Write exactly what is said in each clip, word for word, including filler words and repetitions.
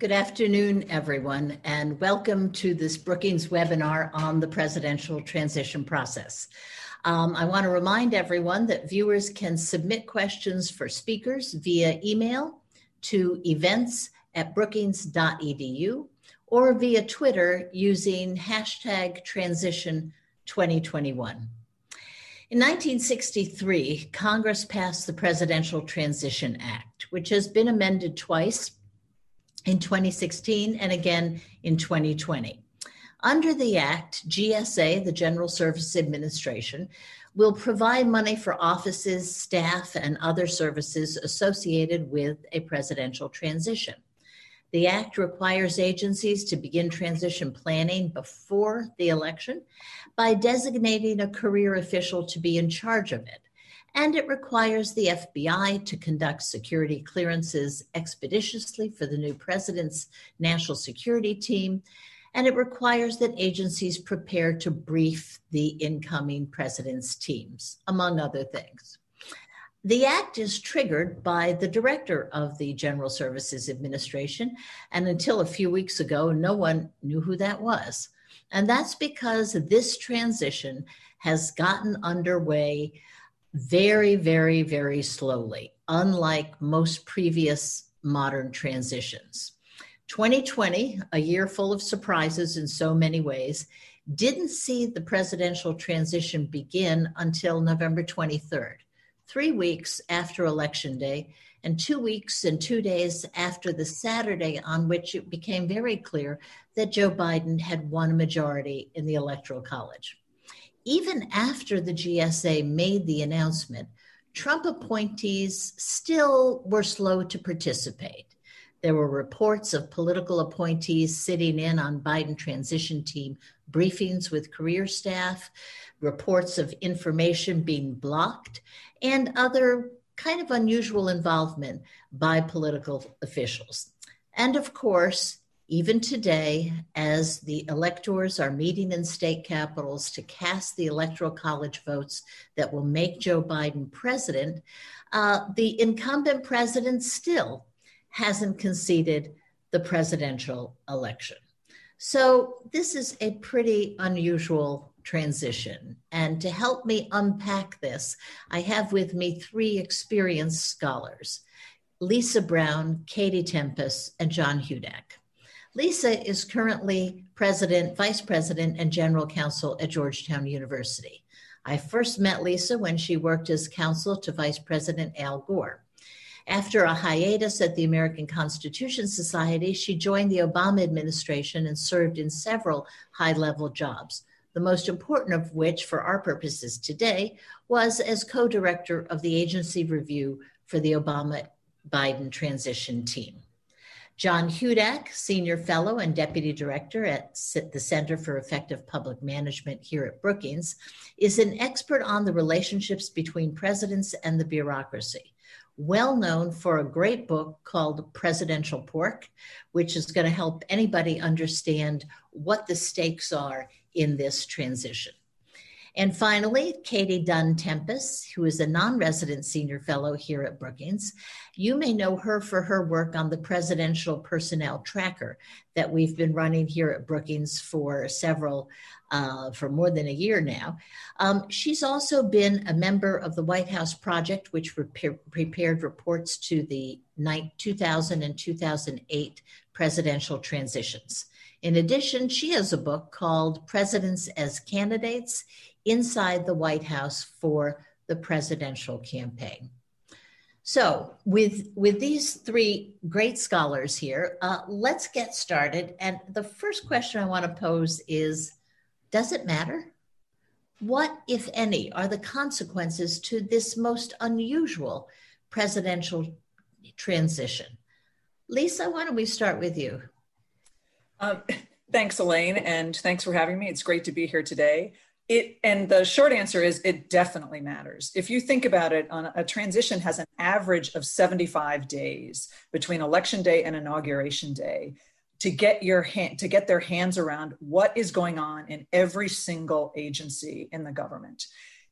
Good afternoon, everyone, and welcome to this Brookings webinar on the presidential transition process. Um, I want to remind everyone that viewers can submit questions for speakers via email to events at brookings dot e d u or via Twitter using hashtag transition twenty twenty-one. In nineteen sixty-three, Congress passed the Presidential Transition Act, which has been amended twice in twenty sixteen and again in twenty twenty. Under the Act, G S A, the General Services Administration, will provide money for offices, staff, and other services associated with a presidential transition. The Act requires agencies to begin transition planning before the election by designating a career official to be in charge of it. And it requires the F B I to conduct security clearances expeditiously for the new president's national security team. And it requires that agencies prepare to brief the incoming president's teams, among other things. The Act is triggered by the director of the General Services Administration, and until a few weeks ago, no one knew who that was. And that's because this transition has gotten underway very, very, very slowly, unlike most previous modern transitions. twenty twenty, a year full of surprises in so many ways, didn't see the presidential transition begin until November twenty-third. Three weeks after Election Day, and two weeks and two days after the Saturday on which it became very clear that Joe Biden had won a majority in the Electoral College. Even after the G S A made the announcement, Trump appointees still were slow to participate. There were reports of political appointees sitting in on Biden transition team briefings with career staff, reports of information being blocked, and other kind of unusual involvement by political officials. And of course, even today, as the electors are meeting in state capitals to cast the Electoral College votes that will make Joe Biden president, uh, the incumbent president still hasn't conceded the presidential election. So this is a pretty unusual transition. And to help me unpack this, I have with me three experienced scholars, Lisa Brown, Katie Tempest, and John Hudak. Lisa is currently president, vice president, and general counsel at Georgetown University. I first met Lisa when she worked as counsel to Vice President Al Gore. After a hiatus at the American Constitution Society, she joined the Obama administration and served in several high-level jobs, the most important of which, for our purposes today, was as co-director of the agency review for the Obama-Biden transition team. John Hudak, Senior Fellow and Deputy Director at the Center for Effective Public Management here at Brookings, is an expert on the relationships between presidents and the bureaucracy, well known for a great book called Presidential Pork, which is going to help anybody understand what the stakes are in this transition. And finally, Katie Dunn Tempest, who is a non-resident senior fellow here at Brookings. You may know her for her work on the Presidential Personnel Tracker that we've been running here at Brookings for several, uh, for more than a year now. Um, she's also been a member of the White House Project, which pre- prepared reports to the two thousand and two thousand eight presidential transitions. In addition, she has a book called Presidents as Candidates Inside the White House for the Presidential Campaign. So with, with these three great scholars here, uh, let's get started. And the first question I want to pose is, does it matter? What, if any, are the consequences to this most unusual presidential transition? Lisa, why don't we start with you? Um, thanks, Elaine, and thanks for having me. It's great to be here today. It, and the short answer is it definitely matters. If you think about it, on a transition has an average of seventy-five days between election day and inauguration day to get your hand, to get their hands around what is going on in every single agency in the government.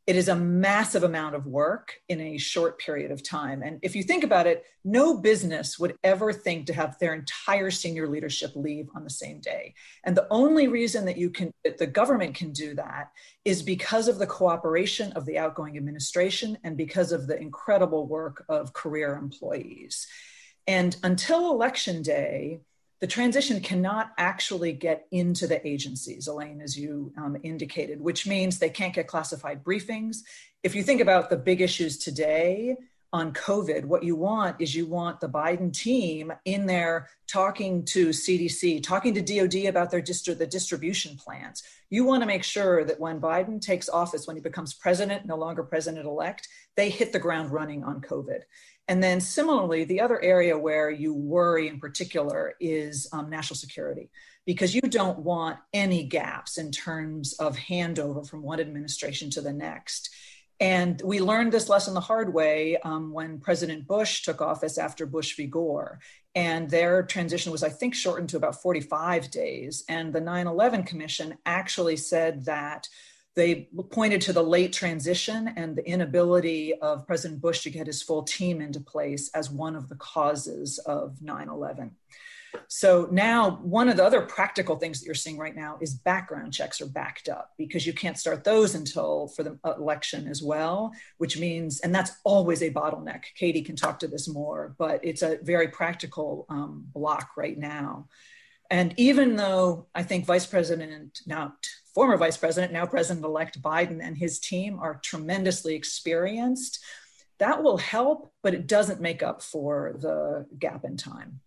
It is a massive amount of work in a short period of time. And if you think about it, no business would ever think to have their entire senior leadership leave on the same day. And the only reason that you can, that the government can do that is because of the cooperation of the outgoing administration and because of the incredible work of career employees. And until election day, the transition cannot actually get into the agencies, Elaine, as you um, indicated, which means they can't get classified briefings. If you think about the big issues today on COVID, what you want is you want the Biden team in there talking to C D C, talking to D O D about their distri- the distribution plans. You want to make sure that when Biden takes office, when he becomes president, no longer president-elect, they hit the ground running on COVID. And then similarly, the other area where you worry in particular is um, national security, because you don't want any gaps in terms of handover from one administration to the next. And we learned this lesson the hard way um, when President Bush took office after Bush v. Gore. And their transition was, I think, shortened to about forty-five days. And the nine eleven Commission actually said that they pointed to the late transition and the inability of President Bush to get his full team into place as one of the causes of nine eleven. So now one of the other practical things that you're seeing right now is background checks are backed up because you can't start those until for the election as well, which means, and that's always a bottleneck. Katie can talk to this more, but it's a very practical um, block right now. And even though I think Vice President, now former Vice President, now President-elect Biden and his team are tremendously experienced, that will help, but it doesn't make up for the gap in time.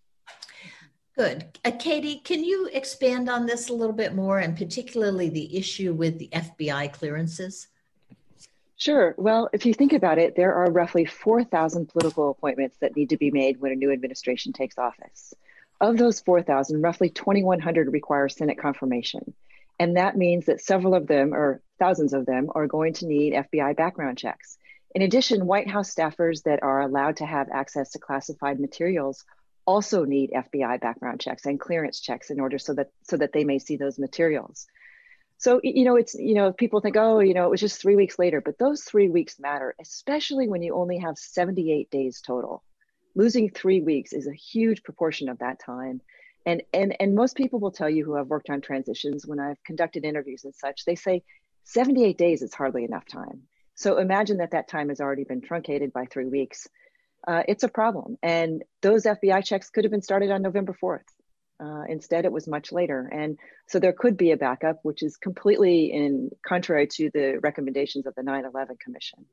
Good. Uh, Katie, can you expand on this a little bit more, and particularly the issue with the F B I clearances? Sure. Well, if you think about it, there are roughly four thousand political appointments that need to be made when a new administration takes office. Of those four thousand, roughly twenty-one hundred require Senate confirmation. And that means that several of them, or thousands of them, are going to need F B I background checks. In addition, White House staffers that are allowed to have access to classified materials also need F B I background checks and clearance checks in order so that so that they may see those materials. So, you know, it's, you know, people think, oh, you know, it was just three weeks later, but those three weeks matter, especially when you only have seventy-eight days total. Losing three weeks is a huge proportion of that time. And, and, and most people will tell you who have worked on transitions, when I've conducted interviews and such, they say seventy-eight days is hardly enough time. So imagine that that time has already been truncated by three weeks. Uh, it's a problem. And those F B I checks could have been started on November fourth. Uh, instead, it was much later. And so there could be a backup, which is completely in contrary to the recommendations of the nine eleven Commission.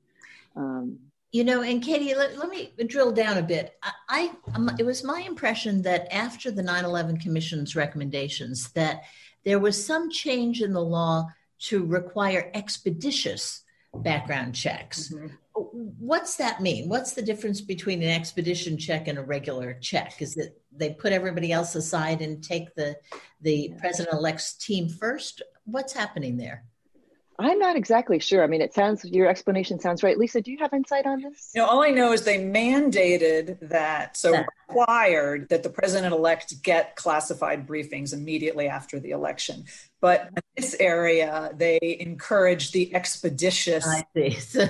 Um, You know, and Katie, let, let me drill down a bit. I, I um, it was my impression that after the nine eleven Commission's recommendations, that there was some change in the law to require expeditious background checks. Mm-hmm. What's that mean? What's the difference between an expedition check and a regular check? Is it they put everybody else aside and take the the president-elect's team first? What's happening there? I'm not exactly sure. I mean, it sounds, your explanation sounds right. Lisa, do you have insight on this? You know, all I know is they mandated that, so yeah. required that the president-elect get classified briefings immediately after the election. But in this area, they encouraged the expeditious. I see.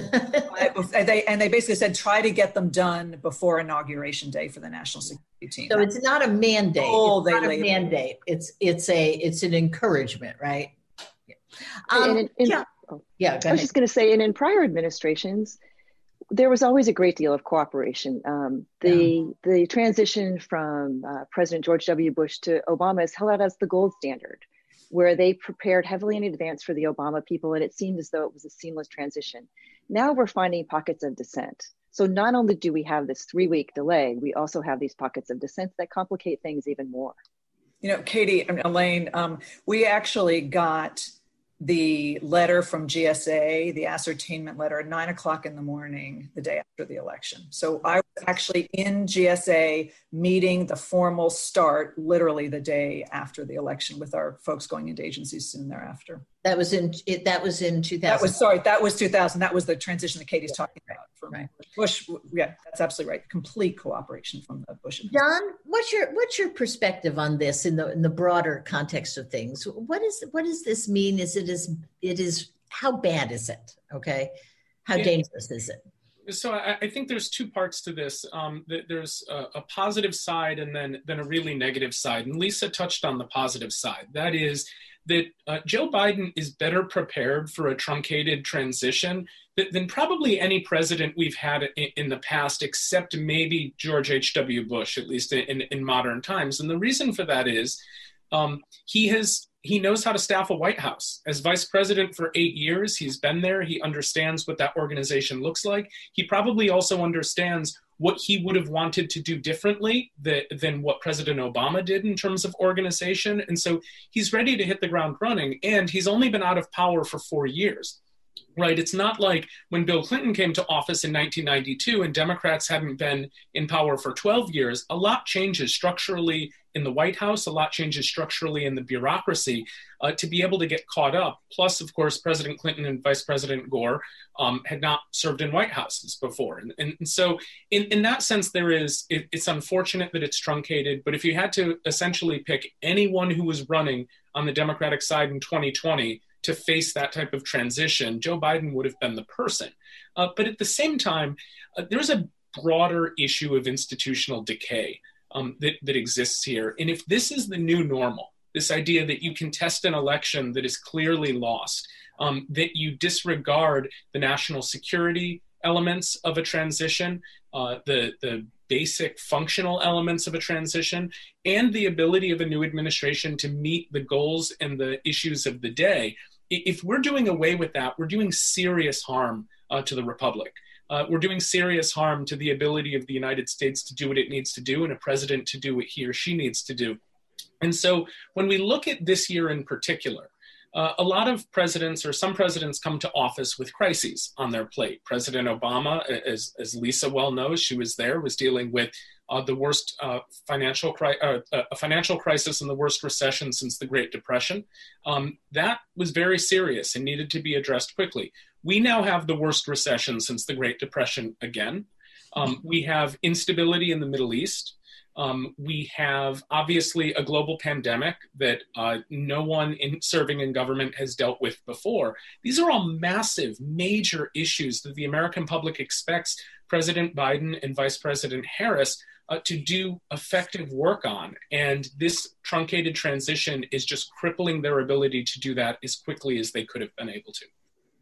they, and they basically said, try to get them done before Inauguration Day for the National Security Team. So it's not a mandate. Oh, it's they not a mandate. It's, it's, a, it's an encouragement, right? Um, and in, in, yeah, oh, yeah I was just going to say, and in prior administrations, there was always a great deal of cooperation. Um, the yeah. the transition from uh, President George W. Bush to Obama is held out as the gold standard, where they prepared heavily in advance for the Obama people, and it seemed as though it was a seamless transition. Now we're finding pockets of dissent. So not only do we have this three-week delay, we also have these pockets of dissent that complicate things even more. You know, Katie and Elaine, um, we actually got the letter from G S A, the ascertainment letter, at nine o'clock in the morning, the day after the election. So I was actually in G S A meeting the formal start, literally the day after the election, with our folks going into agencies soon thereafter. That was in it. That was in two thousand. That was sorry. That was two thousand. That was the transition that Katie's yeah, talking right, about from right. Bush. Yeah, that's absolutely right. Complete cooperation from the Bush administration. John, what's your what's your perspective on this in the in the broader context of things? What is what does this mean? Is it is it is how bad is it? Okay. How yeah. dangerous is it? So I, I think there's two parts to this. Um, there's a, a positive side and then, then a really negative side. And Lisa touched on the positive side. That is that uh, Joe Biden is better prepared for a truncated transition than, than probably any president we've had in, in the past, except maybe George H W Bush, at least in, in modern times. And the reason for that is um, he has He knows how to staff a White House. As vice president for eight years, he's been there. He understands what that organization looks like. He probably also understands what he would have wanted to do differently that, than what President Obama did in terms of organization. And so he's ready to hit the ground running. And he's only been out of power for four years. Right. It's not like when Bill Clinton came to office in nineteen ninety-two and Democrats hadn't been in power for twelve years. A lot changes structurally in the White House. A lot changes structurally in the bureaucracy uh, to be able to get caught up. Plus, of course, President Clinton and Vice President Gore um, had not served in White Houses before. And, and, and so in, in that sense, there is it, it's unfortunate that it's truncated. But if you had to essentially pick anyone who was running on the Democratic side in twenty twenty, to face that type of transition, Joe Biden would have been the person. Uh, but at the same time, uh, there's a broader issue of institutional decay um, that, that exists here. And if this is the new normal, this idea that you contest an election that is clearly lost, um, that you disregard the national security elements of a transition, uh, the, the basic functional elements of a transition, and the ability of a new administration to meet the goals and the issues of the day, if we're doing away with that, we're doing serious harm uh, to the Republic. Uh, we're doing serious harm to the ability of the United States to do what it needs to do and a president to do what he or she needs to do. And so when we look at this year in particular, Uh, a lot of presidents or some presidents come to office with crises on their plate. President Obama, as, as Lisa well knows, she was there, was dealing with uh, the worst uh, financial cri- uh, a financial crisis and the worst recession since the Great Depression. Um, that was very serious and needed to be addressed quickly. We now have the worst recession since the Great Depression again. Um, we have instability in the Middle East. Um, we have obviously a global pandemic that uh, no one in serving in government has dealt with before. These are all massive, major issues that the American public expects President Biden and Vice President Harris uh, to do effective work on. And this truncated transition is just crippling their ability to do that as quickly as they could have been able to.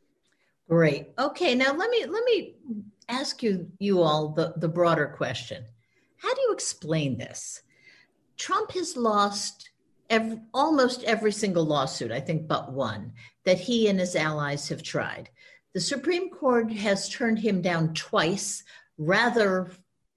Great. Okay, now let me let me ask you you all the, the broader question. How do you explain this? Trump has lost every, almost every single lawsuit, I think but one, that he and his allies have tried. The Supreme Court has turned him down twice, rather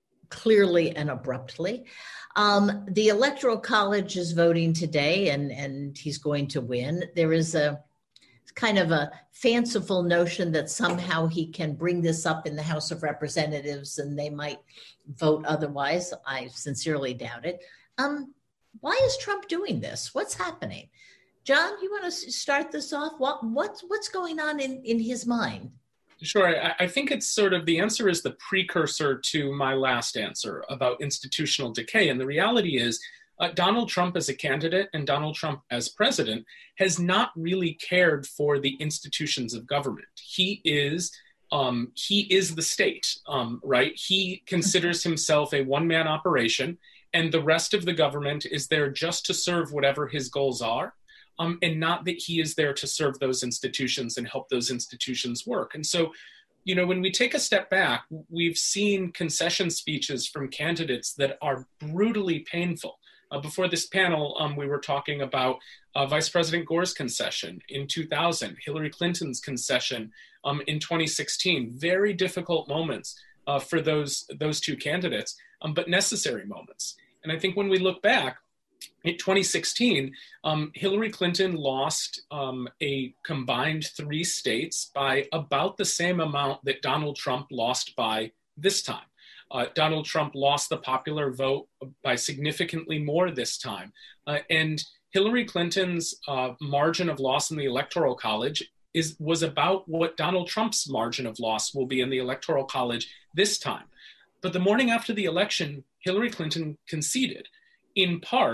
clearly and abruptly. Um, the Electoral College is voting today, and, and he's going to win. There is a kind of a fanciful notion that somehow he can bring this up in the House of Representatives and they might vote otherwise. I sincerely doubt it. Um, why is Trump doing this? What's happening? John, you want to start this off? What, what's, what's going on in, in his mind? Sure. I, I think it's sort of the answer is the precursor to my last answer about institutional decay. And the reality is, Uh, Donald Trump as a candidate and Donald Trump as president has not really cared for the institutions of government. He is um, he is the state, um, right? He considers himself a one-man operation, and the rest of the government is there just to serve whatever his goals are, um, and not that he is there to serve those institutions and help those institutions work. And so, you know, when we take a step back, we've seen concession speeches from candidates that are brutally painful. Uh, before this panel, um, we were talking about uh, Vice President Gore's concession in two thousand, Hillary Clinton's concession um, in twenty sixteen. Very difficult moments uh, for those, those two candidates, um, but necessary moments. And I think when we look back, in twenty sixteen, um, Hillary Clinton lost um, a combined three states by about the same amount that Donald Trump lost by this time. Uh, Donald Trump lost the popular vote by significantly more this time. Uh, and Hillary Clinton's uh, margin of loss in the Electoral College is was about what Donald Trump's margin of loss will be in the Electoral College this time. But the morning after the election, Hillary Clinton conceded, in part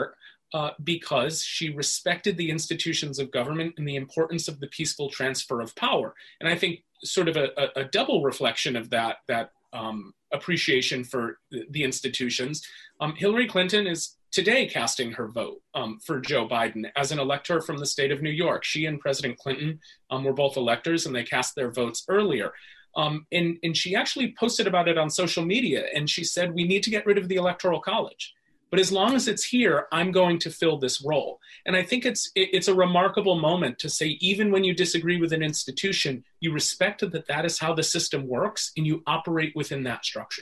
uh, because she respected the institutions of government and the importance of the peaceful transfer of power. And I think sort of a, a, a double reflection of that, that um, appreciation for the institutions. Um, Hillary Clinton is today casting her vote um, for Joe Biden as an elector from the state of New York. She and President Clinton um, were both electors, and they cast their votes earlier. Um, and, and she actually posted about it on social media, and she said, we need to get rid of the Electoral College. But as long as it's here, I'm going to fill this role. And I think it's it, it's a remarkable moment to say, even when you disagree with an institution, you respect that that is how the system works, and you operate within that structure.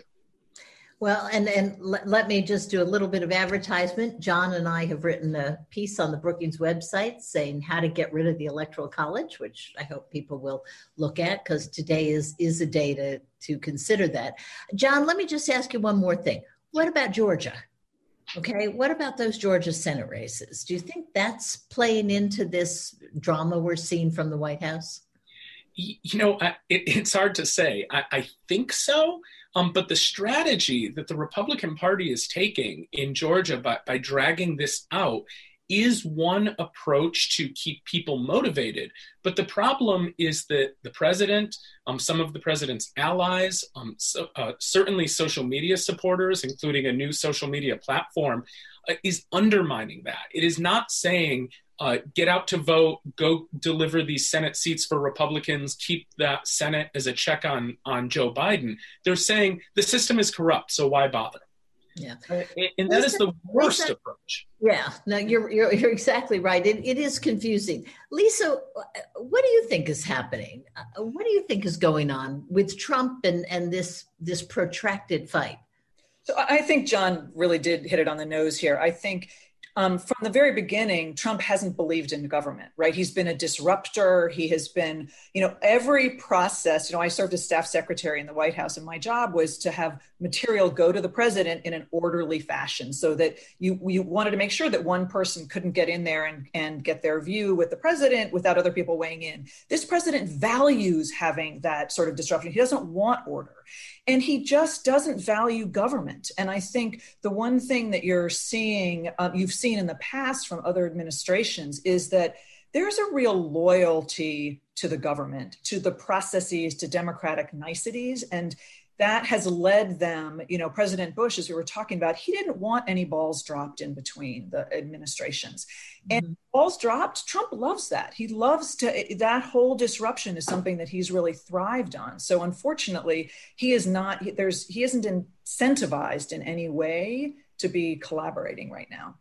Well, and, and let, let me just do a little bit of advertisement. John and I have written a piece on the Brookings website saying how to get rid of the Electoral College, which I hope people will look at, because today is, is a day to, to consider that. John, let me just ask you one more thing. What about Georgia? Okay, what about those Georgia Senate races? Do you think that's playing into this drama we're seeing from the White House? You know, I, it, it's hard to say. I, I think so. Um, but the strategy that the Republican Party is taking in Georgia by, by dragging this out is one approach to keep people motivated. But the problem is that the president, um, some of the president's allies, um, so, uh, certainly social media supporters, including a new social media platform, uh, is undermining that. It is not saying, Uh, get out to vote, go deliver these Senate seats for Republicans, keep that Senate as a check on, on Joe Biden. They're saying the system is corrupt, so why bother? Yeah. And, and that Lisa, is the worst Lisa, approach. Yeah, no, you're, you're, you're exactly right. It, it is confusing. Lisa, what do you think is happening? What do you think is going on with Trump and, and this, this protracted fight? So I think John really did hit it on the nose here. I think Um, from the very beginning, Trump hasn't believed in government, right? He's been a disruptor. He has been, you know, every process, you know, I served as staff secretary in the White House, and my job was to have material go to the president in an orderly fashion so that you, you wanted to make sure that one person couldn't get in there and, and get their view with the president without other people weighing in. This president values having that sort of disruption. He doesn't want order. And he just doesn't value government. And I think the one thing that you're seeing, uh, you've seen in the past from other administrations, is that there's a real loyalty to the government, to the processes, to democratic niceties. And that has led them, you know, President Bush, as we were talking about, he didn't want any balls dropped in between the administrations. And mm-hmm. balls dropped, Trump loves that. He loves to, that whole disruption is something that he's really thrived on. So unfortunately, he is not, there's, he isn't incentivized in any way to be collaborating right now.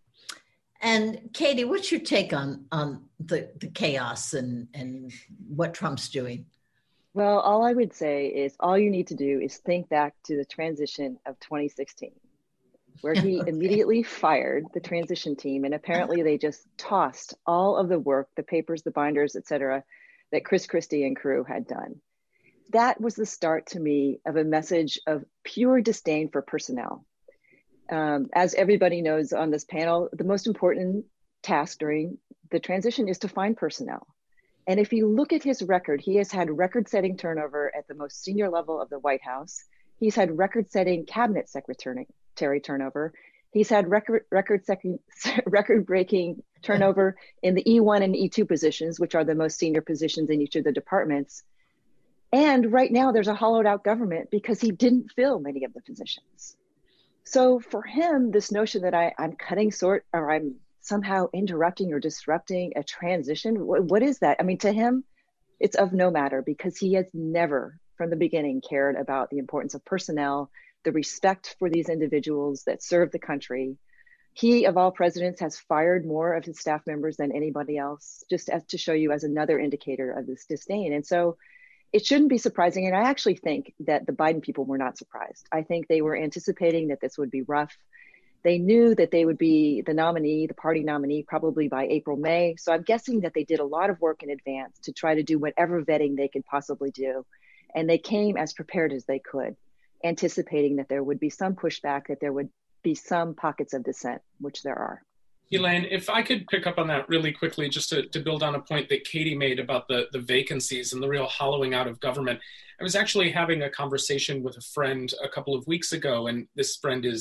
And Katie, what's your take on, on the, the chaos and, and what Trump's doing? Well, all I would say is all you need to do is think back to the transition of twenty sixteen, where he okay. immediately fired the transition team. And apparently they just tossed all of the work, the papers, the binders, et cetera, that Chris Christie and crew had done. That was the start to me of a message of pure disdain for personnel. Um, as everybody knows on this panel, the most important task during the transition is to find personnel. And if you look at his record, he has had record-setting turnover at the most senior level of the White House. He's had record-setting cabinet secretary turnover. He's had record, record record-breaking turnover in the E one and E two positions, which are the most senior positions in each of the departments. And right now there's a hollowed out government because he didn't fill many of the positions. So for him, this notion that I, I'm cutting short or I'm somehow interrupting or disrupting a transition, what, what is that? I mean, to him, it's of no matter because he has never from the beginning cared about the importance of personnel, the respect for these individuals that serve the country. He, of all presidents, has fired more of his staff members than anybody else, just as to show you as another indicator of this disdain. And so it shouldn't be surprising. And I actually think that the Biden people were not surprised. I think they were anticipating that this would be rough. They knew that they would be the nominee, the party nominee, probably by April, May. So I'm guessing that they did a lot of work in advance to try to do whatever vetting they could possibly do. And they came as prepared as they could, anticipating that there would be some pushback, that there would be some pockets of dissent, which there are. Elaine, if I could pick up on that really quickly, just to, to build on a point that Katie made about the, the vacancies and the real hollowing out of government. I was actually having a conversation with a friend a couple of weeks ago, and this friend is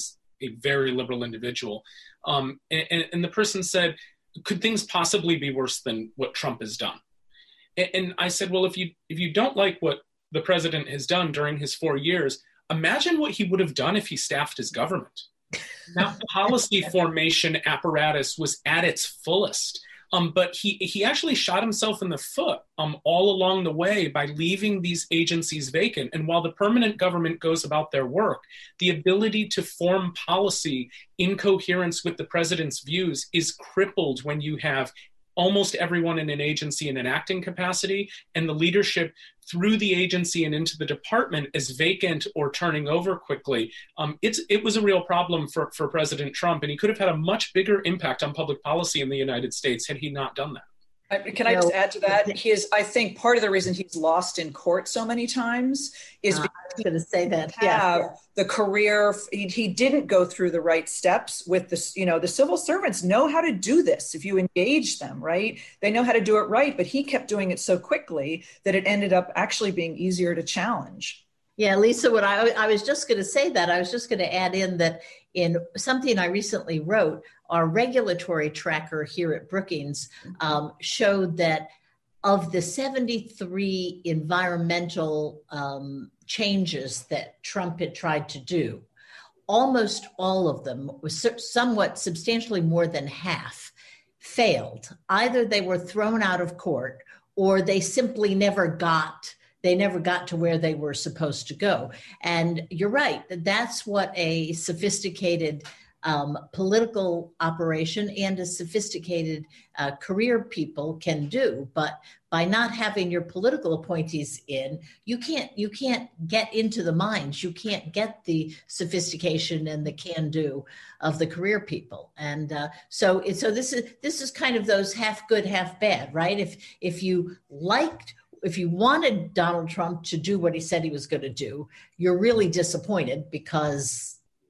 a very liberal individual. Um, and, and the person said, could things possibly be worse than what Trump has done? And, and I said, well, if you if you don't like what the president has done during his four years, imagine what he would have done if he staffed his government. That policy formation apparatus was at its fullest. Um, but he, he actually shot himself in the foot um, all along the way by leaving these agencies vacant. And while the permanent government goes about their work, the ability to form policy in coherence with the president's views is crippled when you have almost everyone in an agency in an acting capacity, and the leadership through the agency and into the department is vacant or turning over quickly. Um, it's, it was a real problem for, for President Trump, and he could have had a much bigger impact on public policy in the United States had he not done that. Can I just add to that? He is, I think part of the reason he's lost in court so many times is uh, because I was going to say that. Have yeah. the career, he, he didn't go through the right steps with this, you know, the civil servants know how to do this if you engage them, right? They know how to do it right, but he kept doing it so quickly that it ended up actually being easier to challenge. Yeah, Lisa, what I, I was just going to say that, I was just going to add in that in something I recently wrote, our regulatory tracker here at Brookings um, showed that of the seventy-three environmental um, changes that Trump had tried to do, almost all of them, was somewhat substantially more than half, failed. Either they were thrown out of court or they simply never got They never got to where they were supposed to go. And you're right, that's what a sophisticated um, political operation and a sophisticated uh, career people can do. But by not having your political appointees in, you can't you can't get into the minds. You can't get the sophistication and the can-do of the career people. And uh, so it, so this is this is kind of those half good, half bad, right? If if you liked If you wanted Donald Trump to do what he said he was going to do, you're really disappointed because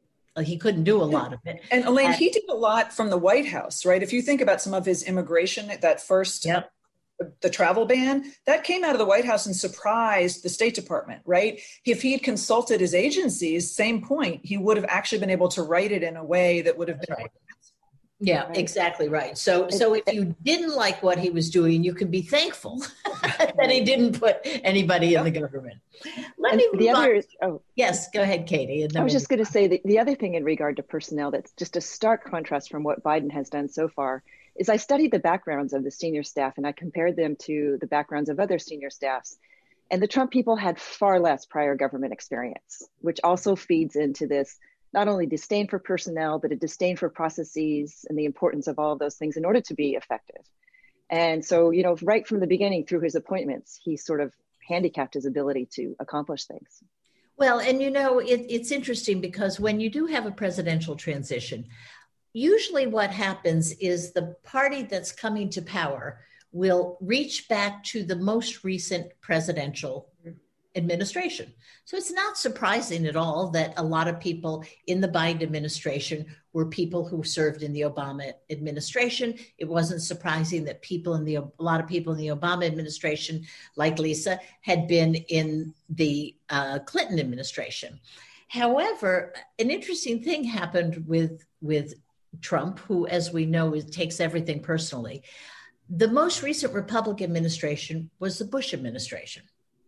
he couldn't do a lot of it. And Elaine, and, he did a lot from the White House, right? If you think about some of his immigration, that first, yep. the travel ban, that came out of the White House and surprised the State Department, right? If he had consulted his agencies, same point, he would have actually been able to write it in a way that would have been right. Yeah, right. Exactly right. So, so if you didn't like what he was doing, you could be thankful that he didn't put anybody yep. in the government. Let and me the other. Oh, yes, go ahead, Katie. And I was just going to say that the other thing in regard to personnel that's just a stark contrast from what Biden has done so far is I studied the backgrounds of the senior staff and I compared them to the backgrounds of other senior staffs. And the Trump people had far less prior government experience, which also feeds into this not only disdain for personnel, but a disdain for processes and the importance of all of those things in order to be effective. And so, you know, right from the beginning through his appointments, he sort of handicapped his ability to accomplish things. Well, and you know, it, it's interesting because when you do have a presidential transition, usually what happens is the party that's coming to power will reach back to the most recent presidential administration. So it's not surprising at all that a lot of people in the Biden administration were people who served in the Obama administration. It wasn't surprising that people in the, a lot of people in the Obama administration, like Lisa, had been in the uh, Clinton administration. However, an interesting thing happened with, with Trump, who, as we know, is, takes everything personally. The most recent Republican administration was the Bush administration.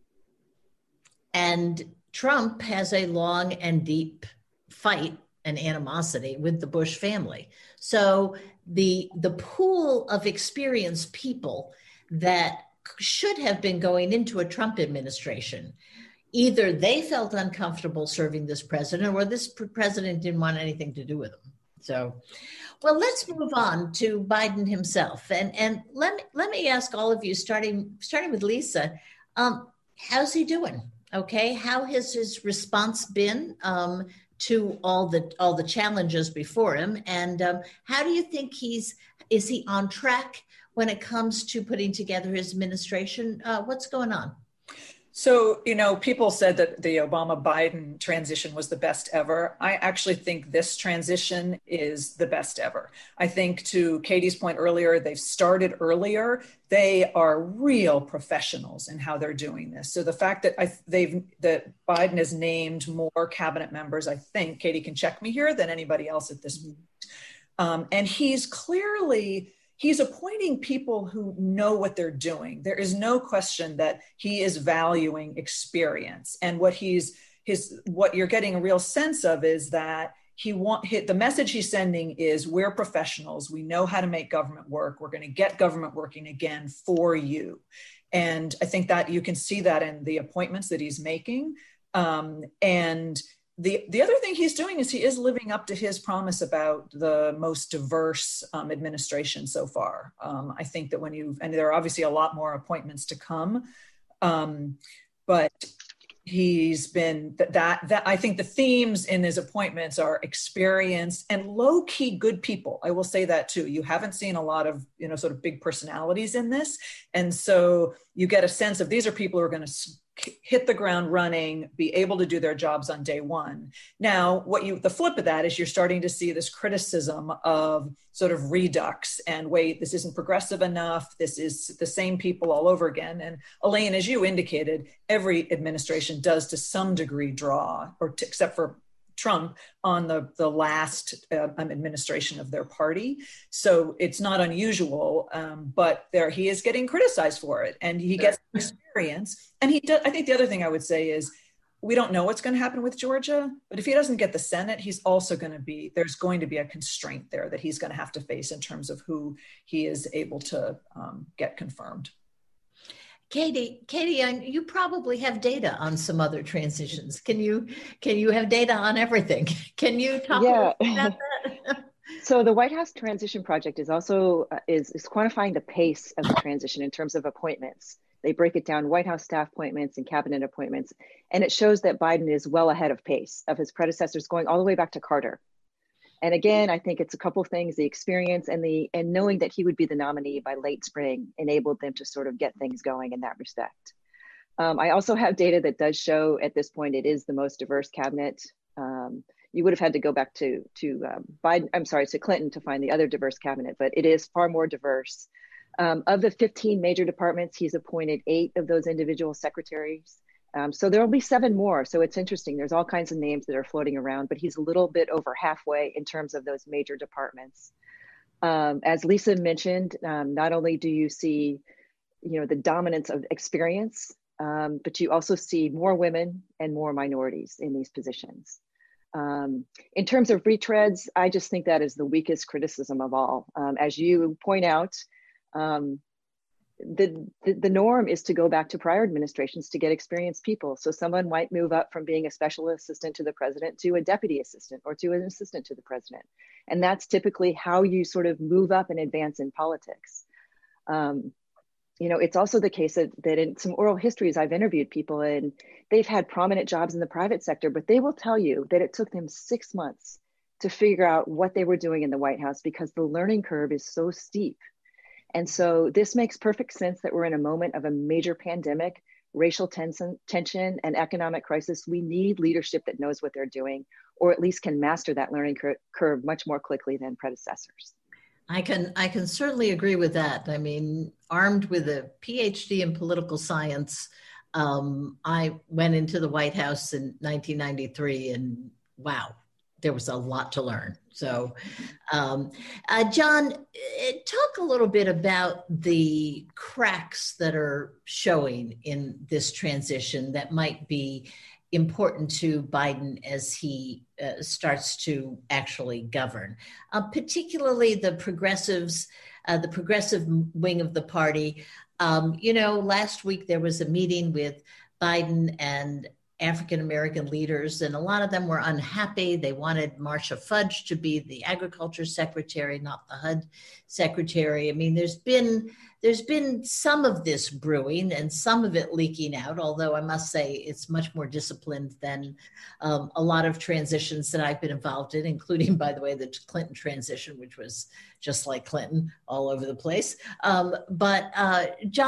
And Trump has a long and deep fight and animosity with the Bush family. So the, the pool of experienced people that should have been going into a Trump administration, either they felt uncomfortable serving this president or this president didn't want anything to do with them. So, well, let's move on to Biden himself. And, and let me, let me ask all of you, starting, starting with Lisa, um, how's he doing? Okay, how has his response been um, to all the all the challenges before him, and um, how do you think he's is he on track when it comes to putting together his administration? Uh, what's going on? So, you know, people said that the Obama-Biden transition was the best ever. I actually think this transition is the best ever. I think, to Katie's point earlier, they've started earlier. They are real professionals in how they're doing this. So the fact that I, they've that Biden has named more cabinet members, I think, Katie can check me here, than anybody else at this point. Um, and he's clearly... He's appointing people who know what they're doing. There is no question that he is valuing experience. And what he's his what you're getting a real sense of is that he want hit the message he's sending is, we're professionals. We know how to make government work. We're going to get government working again for you. And I think that you can see that in the appointments that he's making. Um, and The, the other thing he's doing is he is living up to his promise about the most diverse um, administration so far. Um, I think that when you, and there are obviously a lot more appointments to come, um, but he's been, that, that, that, I think the themes in his appointments are experienced and low-key good people. I will say that too. You haven't seen a lot of, you know, sort of big personalities in this. And so you get a sense of, these are people who are going to hit the ground running, be able to do their jobs on day one. Now, what you, the flip of that is you're starting to see this criticism of sort of redux and, wait, this isn't progressive enough. This is the same people all over again. And Elaine, as you indicated, every administration does to some degree draw, or t- except for Trump, on the, the last uh, administration of their party. So it's not unusual, um, but there he is getting criticized for it, and he gets experience. And he does, I think the other thing I would say is, we don't know what's going to happen with Georgia, but if he doesn't get the Senate, he's also going to be, there's going to be a constraint there that he's going to have to face in terms of who he is able to um, get confirmed. Katie, Katie, I, you probably have data on some other transitions. Can you can you have data on everything? Can you talk yeah. about that? So the White House Transition Project is also uh, is, is quantifying the pace of the transition in terms of appointments. They break it down: White House staff appointments and cabinet appointments, and it shows that Biden is well ahead of pace of his predecessors, going all the way back to Carter. And again, I think it's a couple of things: the experience and the and knowing that he would be the nominee by late spring enabled them to sort of get things going in that respect. Um, I also have data that does show at this point it is the most diverse cabinet. Um, you would have had to go back to to um, Biden, I'm sorry, to Clinton to find the other diverse cabinet, but it is far more diverse. Um, of the fifteen major departments, he's appointed eight of those individual secretaries. Um, so there will be seven more. So it's interesting. There's all kinds of names that are floating around, but he's a little bit over halfway in terms of those major departments. Um, as Lisa mentioned, um, not only do you see, you know, the dominance of experience, um, but you also see more women and more minorities in these positions. Um, in terms of retreads, I just think that is the weakest criticism of all. Um, as you point out, um, The, the the norm is to go back to prior administrations to get experienced people. So someone might move up from being a special assistant to the president to a deputy assistant, or to an assistant to the president. And that's typically how you sort of move up and advance in politics. Um, you know, it's also the case that, that in some oral histories, I've interviewed people and they've had prominent jobs in the private sector, but they will tell you that it took them six months to figure out what they were doing in the White House because the learning curve is so steep. And so this makes perfect sense that we're in a moment of a major pandemic, racial tension, tension, and economic crisis. We need leadership that knows what they're doing, or at least can master that learning cur- curve much more quickly than predecessors. I can I can certainly agree with that. I mean, armed with a P H D in political science, um, I went into the White House in nineteen ninety-three, and wow, there was a lot to learn. So, um, uh, John, talk a little bit about the cracks that are showing in this transition that might be important to Biden as he uh, starts to actually govern, uh, particularly the progressives, uh, the progressive wing of the party. Um, you know, last week there was a meeting with Biden and African-American leaders, and a lot of them were unhappy. They wanted Marcia Fudge to be the agriculture secretary, not the H U D secretary. I mean, there's been there's been some of this brewing and some of it leaking out, although I must say it's much more disciplined than um, a lot of transitions that I've been involved in, including, by the way, the Clinton transition, which was just like Clinton all over the place. Um, but uh, John,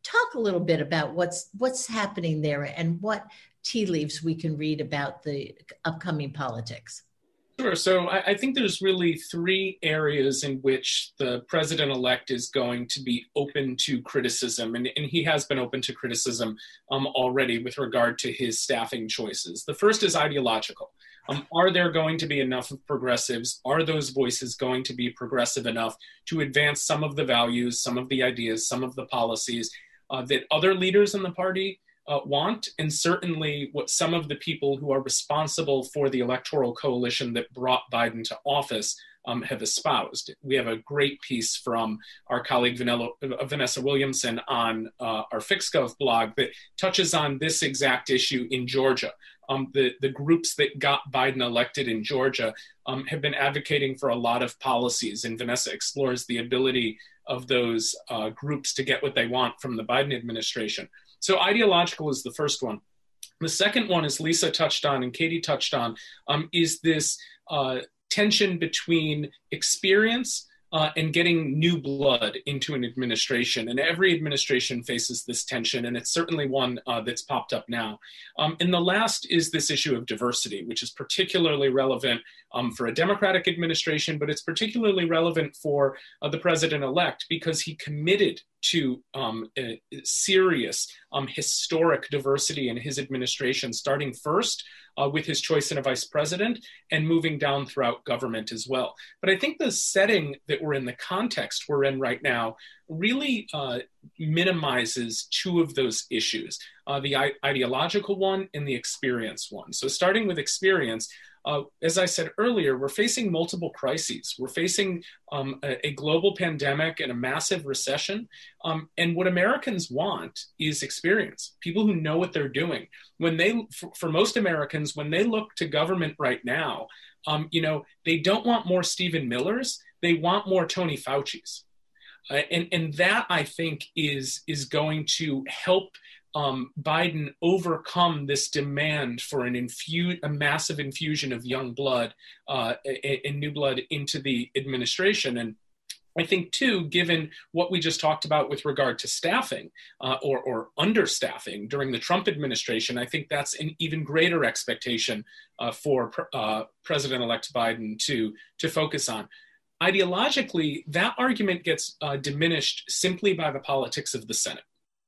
talk a little bit about what's what's happening there and what tea leaves we can read about the upcoming politics. Sure. So I, I think there's really three areas in which the president-elect is going to be open to criticism, and, and he has been open to criticism um, already with regard to his staffing choices. The first is ideological. Um, are there going to be enough progressives? Are those voices going to be progressive enough to advance some of the values, some of the ideas, some of the policies uh, that other leaders in the party Uh, want, and certainly what some of the people who are responsible for the electoral coalition that brought Biden to office um, have espoused. We have a great piece from our colleague Vanilla, uh, Vanessa Williamson on uh, our FixGov blog that touches on this exact issue in Georgia. Um, the, the groups that got Biden elected in Georgia um, have been advocating for a lot of policies, and Vanessa explores the ability of those uh, groups to get what they want from the Biden administration. So ideological is the first one. The second one, as Lisa touched on and Katie touched on, um, is this uh, tension between experience uh, and getting new blood into an administration. And every administration faces this tension, and it's certainly one uh, that's popped up now. Um, and the last is this issue of diversity, which is particularly relevant um, for a Democratic administration, but it's particularly relevant for uh, the president-elect because he committed to um, a serious, um, historic diversity in his administration, starting first uh, with his choice in a vice president and moving down throughout government as well. But I think the setting that we're in, the context we're in right now, really uh, minimizes two of those issues, uh, the I- ideological one and the experience one. So starting with experience, Uh, as I said earlier, we're facing multiple crises. We're facing um, a, a global pandemic and a massive recession. Um, and what Americans want is experience, people who know what they're doing. When they, for, for most Americans, when they look to government right now, um, you know, they don't want more Stephen Millers. They want more Tony Fauci's. Uh, and, and that, I think, is, is going to help Um, Biden overcome this demand for an infu- a massive infusion of young blood uh, and new blood into the administration. And I think, too, given what we just talked about with regard to staffing uh, or, or understaffing during the Trump administration, I think that's an even greater expectation uh, for uh, President-elect Biden to, to focus on. Ideologically, that argument gets uh, diminished simply by the politics of the Senate.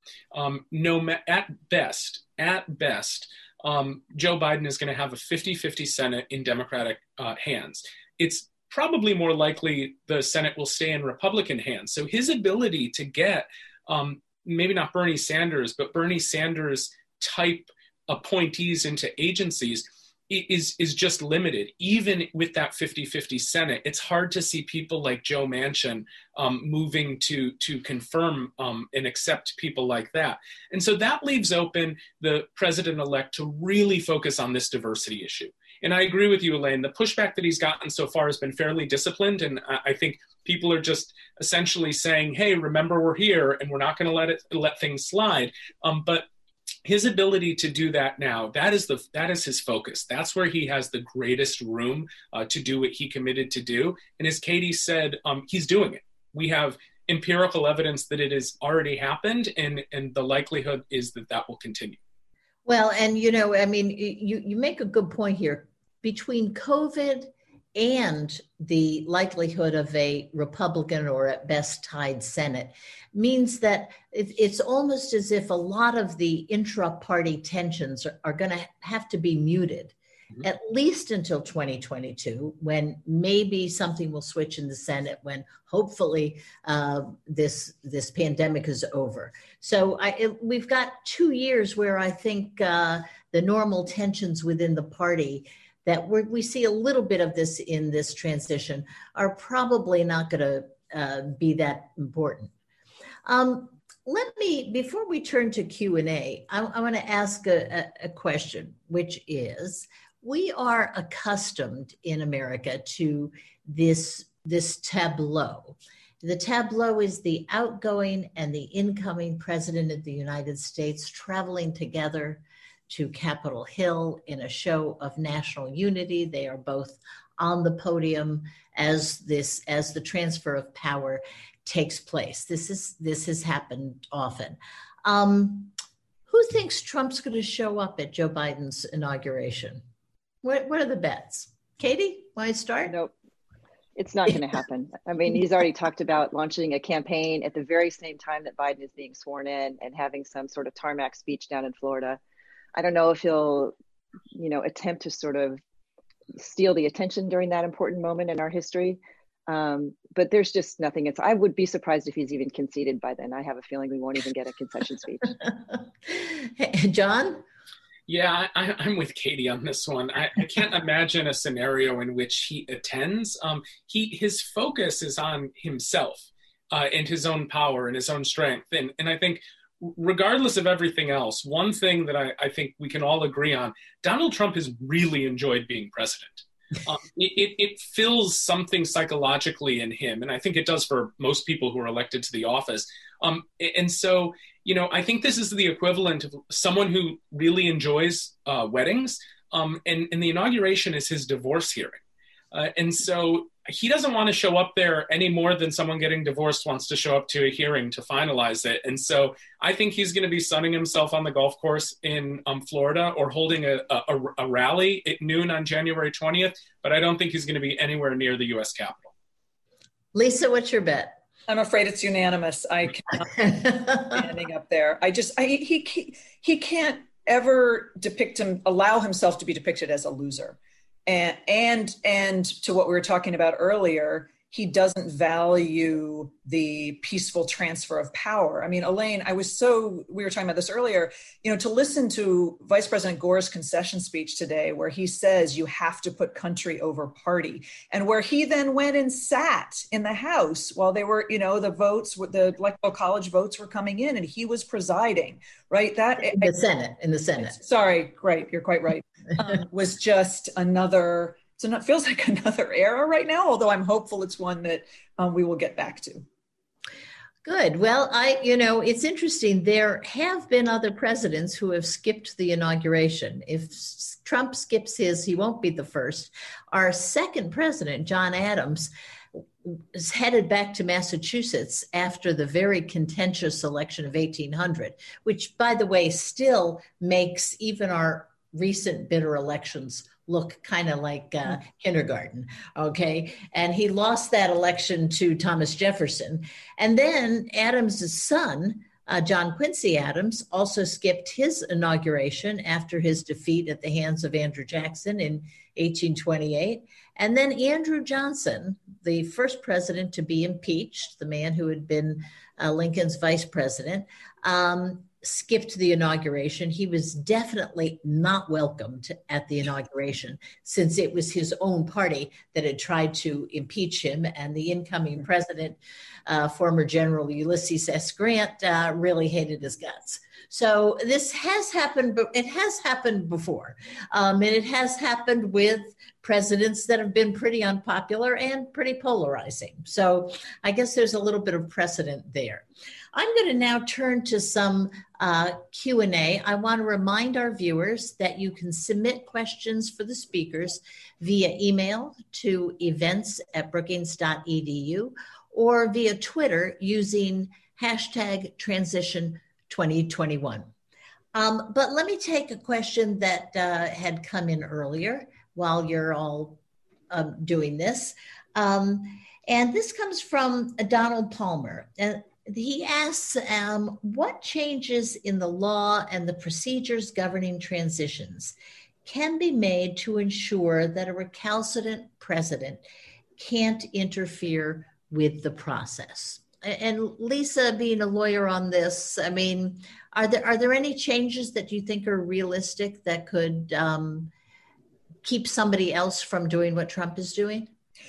Um, no, at best, at best, um, Joe Biden is going to have a fifty-fifty Senate in Democratic uh, hands. It's probably more likely the Senate will stay in Republican hands. So his ability to get um, maybe not Bernie Sanders, but Bernie Sanders type appointees into agencies is, is just limited. Even with that fifty-fifty Senate, it's hard to see people like Joe Manchin um, moving to, to confirm um, and accept people like that. And so that leaves open the president-elect to really focus on this diversity issue. And I agree with you, Elaine, the pushback that he's gotten so far has been fairly disciplined. And I, I think people are just essentially saying, hey, remember we're here and we're not going to let it let things slide. Um, but his ability to do that now, that is the that is his focus. That's where he has the greatest room uh, to do what he committed to do. And as Katie said, um, he's doing it. We have empirical evidence that it has already happened, and, and the likelihood is that that will continue. Well, and, you know, I mean, you, you make a good point here. Between COVID and the likelihood of a Republican or at best tied Senate means that it's almost as if a lot of the intra-party tensions are, are going to have to be muted, mm-hmm. at least until twenty twenty-two, when maybe something will switch in the Senate, when hopefully uh, this this pandemic is over. So I, it, we've got two years where I think uh, the normal tensions within the party that we're, we see a little bit of this in this transition are probably not going to uh, be that important. Um, let me, before we turn to Q and A, I, I want to ask a, a, a question, which is, we are accustomed in America to this, this tableau. The tableau is the outgoing and the incoming president of the United States traveling together to Capitol Hill in a show of national unity. They are both on the podium as this as the transfer of power takes place. This is this has happened often. Um, who thinks Trump's going to show up at Joe Biden's inauguration? What what are the bets? Katie, want to start? Nope. It's not going to happen. I mean, he's already talked about launching a campaign at the very same time that Biden is being sworn in and having some sort of tarmac speech down in Florida. I don't know if he'll, you know, attempt to sort of steal the attention during that important moment in our history. Um, but there's just nothing. It's, I would be surprised if he's even conceded by then. I have a feeling we won't even get a concession speech. Hey, John? Yeah, I, I'm with Katie on this one. I, I can't imagine a scenario in which he attends. Um, he his focus is on himself uh, and his own power and his own strength. And, and I think regardless of everything else, one thing that I, I think we can all agree on, Donald Trump has really enjoyed being president. Um, it, it, it fills something psychologically in him, and I think it does for most people who are elected to the office. Um, and so, you know, I think this is the equivalent of someone who really enjoys uh, weddings, um, and, and the inauguration is his divorce hearing. Uh, and so he doesn't want to show up there any more than someone getting divorced wants to show up to a hearing to finalize it. And so I think he's going to be sunning himself on the golf course in um, Florida or holding a, a, a rally at noon on January twentieth, but I don't think he's going to be anywhere near the U S Capitol. Lisa, what's your bet? I'm afraid it's unanimous. I cannot be standing up there. I just, I, he, he can't ever depict him, allow himself to be depicted as a loser. And, and, and to what we were talking about earlier, he doesn't value the peaceful transfer of power. I mean, Elaine, I was so, we were talking about this earlier, you know, to listen to Vice President Gore's concession speech today, where he says you have to put country over party, and where he then went and sat in the House while they were, you know, the votes, the electoral college votes were coming in, and he was presiding, right? That in the I, Senate, in the Senate. Sorry, right, you're quite right. Um, was just another, so it feels like another era right now, although I'm hopeful it's one that um, we will get back to. Good. Well, I, you know, it's interesting. There have been other presidents who have skipped the inauguration. If Trump skips his, he won't be the first. Our second president, John Adams, is headed back to Massachusetts after the very contentious election of eighteen hundred, which, by the way, still makes even our recent bitter elections look kind of like uh, kindergarten, okay? And he lost that election to Thomas Jefferson. And then Adams' son, uh, John Quincy Adams, also skipped his inauguration after his defeat at the hands of Andrew Jackson in eighteen twenty-eight. And then Andrew Johnson, the first president to be impeached, the man who had been uh, Lincoln's vice president, um, skipped the inauguration. He was definitely not welcomed at the inauguration, since it was his own party that had tried to impeach him, and the incoming president, uh, former General Ulysses S. Grant, uh, really hated his guts. So this has happened, but it has happened before. Um, and it has happened with presidents that have been pretty unpopular and pretty polarizing. So I guess there's a little bit of precedent there. I'm going to now turn to some uh, Q and A. I want to remind our viewers that you can submit questions for the speakers via email to events at brookings dot e d u or via Twitter using hashtag transition twenty twenty-one. Um, but let me take a question that uh, had come in earlier while you're all um, doing this. Um, and this comes from Donald Palmer. And he asks, um, what changes in the law and the procedures governing transitions can be made to ensure that a recalcitrant president can't interfere with the process? And Lisa, being a lawyer on this, I mean, are there are there any changes that you think are realistic that could um, keep somebody else from doing what Trump is doing?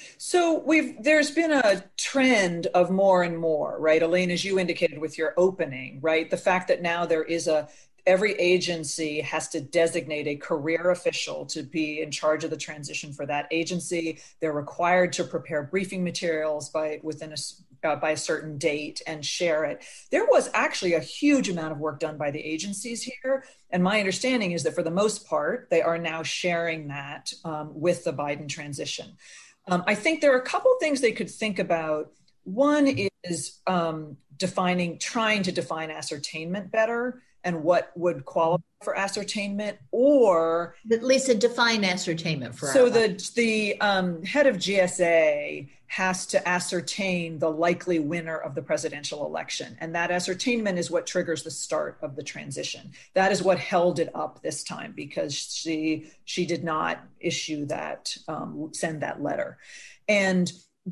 So we've there's been a trend of more and more, right? Elaine, as you indicated with your opening, right? The fact that now there is a every agency has to designate a career official to be in charge of the transition for that agency. They're required to prepare briefing materials by within a uh, by a certain date and share it. There was actually a huge amount of work done by the agencies here. And my understanding is that for the most part, they are now sharing that um, with the Biden transition. Um, I think there are a couple things they could think about. One is um, defining, trying to define ascertainment better and what would qualify for ascertainment, or at least a define ascertainment for so our the the um, head of G S A has to ascertain the likely winner of the presidential election, and that ascertainment is what triggers the start of the transition. That is what held it up this time, because she she did not issue that um, send that letter. And